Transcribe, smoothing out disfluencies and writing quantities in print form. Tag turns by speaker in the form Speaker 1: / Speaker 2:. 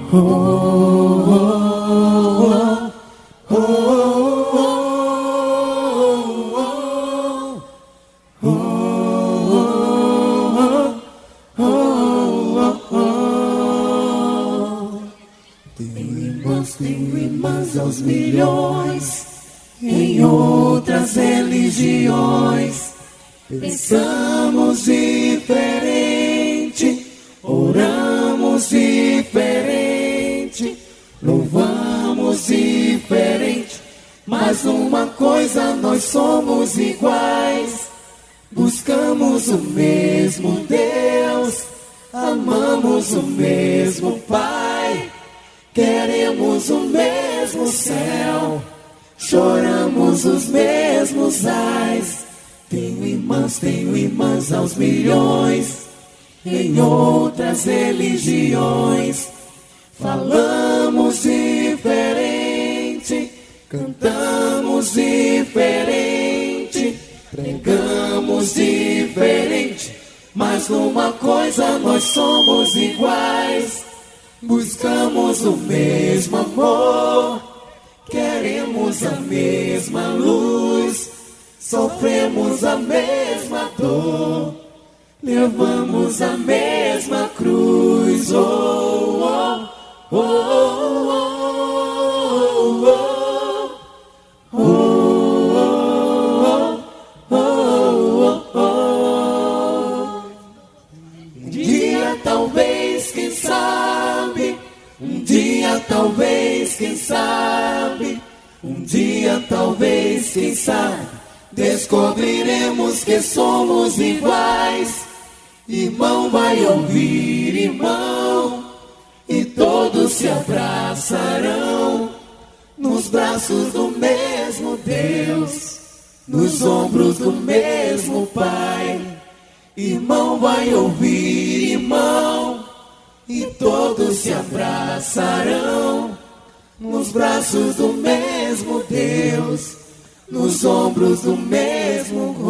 Speaker 1: Tenho irmãs aos milhões, em outras religiões. Pensamos diferente, oramos diferente, louvamos diferente, mas numa coisa nós somos iguais. Buscamos o mesmo Deus, amamos o mesmo Pai, queremos o mesmo céu, choramos os mesmos ais. Tenho irmãs aos milhões, em outras religiões. Falamos diferente, cantamos diferente, pregamos diferente, mas numa coisa nós somos iguais. Buscamos o mesmo amor, queremos a mesma luz, sofremos a mesma dor, levamos a mesma cruz. Oh, oh, oh, oh, oh, oh, oh, oh, oh. Um dia talvez, quem sabe, um dia talvez, quem sabe, um dia talvez, quem sabe, descobriremos que somos iguais. Irmão vai ouvir irmão, e todos se abraçarão, nos braços do mesmo Deus, nos ombros do mesmo Pai. Irmão vai ouvir irmão, e todos se abraçarão, nos braços do mesmo Deus, nos ombros do mesmo